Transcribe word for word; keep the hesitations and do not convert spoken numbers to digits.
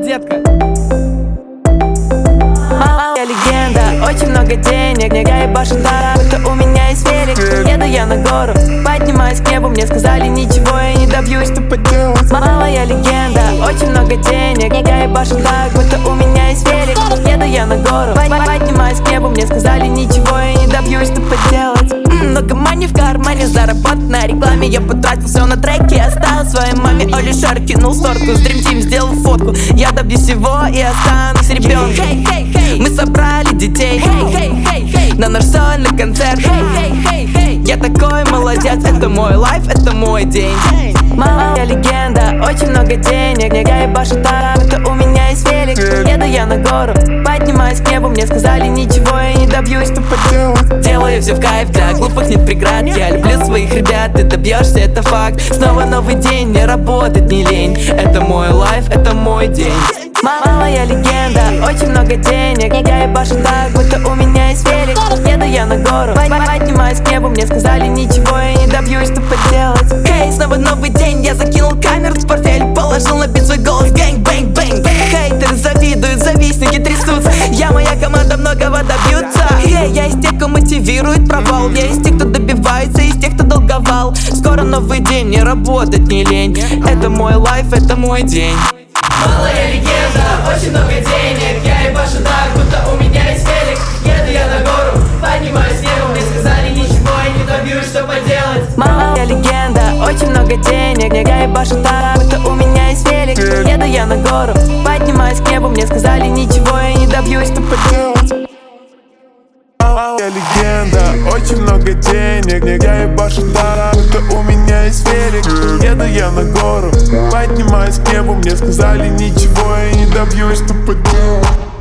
детка. Я легенда, очень много денег, я ебашу так, будто у меня есть велик. Еду я на гору, поднимаюсь к небу, мне сказали ничего я не добьюсь, что поделать. Мама, я легенда, очень много денег, я ебашу так, будто у меня есть велик. Еду я на гору, поднимаюсь к небу, мне сказали ничего я не добьюсь, что поделать. М-м, много мани в кармане, заработать на рекламе, я потратил все на треки, оставил своей маме Оли Шар, кинул сторку, с Dream Team сделал фотку. Я добьюсь всего и останусь ребенком. Мы собрали детей на наш сольный концерт. Я такой молодец, это мой лайф, это мой день. Мама, я легенда, очень много денег, я ебашу так, будто у меня есть велик. Еду я на гору, поднимаюсь к небу, мне сказали ничего я не добьюсь, что поделать. Делаю все в кайф, для глупых нет преград. Я люблю своих ребят, ты добьешься, это факт. Снова новый день, мне работать не лень. Это мой лайф, это мой день. Мама, я легенда, очень много денег, я ебашу так, будто у меня есть велик. Еду я на гору, поднимаюсь к небу, мне сказали ничего я не добьюсь, что поделать. Хей, снова новый день, я закинул камеру в портфель, положил на бит свой голос, гэнг, бэнг, бэнг. Хейтеры завидуют, завистники трясутся, я, моя команда многого добьются. Хей, я из тех, кто мотивирует провал, я из тех, кто добивается, из тех, кто долговал. Скоро новый день, мне работать не лень. Это мой лайф, это мой день. Мало я легенда, очень много денег, я ебашу так, будто у меня есть велик. Еду я на гору, поднимаюсь с неба, мне сказали ничего я не добьюсь, что поделать. Мама, я легенда, очень много денег, я ебашу так, будто у меня есть велик. Еду я на гору, поднимаюсь к небу, мне сказали ничего я не добьюсь, что поделать. Я легенда, очень много денег, я ебашу так, будто у меня есть велик. Еду я на гору, поднимаюсь к небу, мне сказали ничего я не добьюсь, что поделать.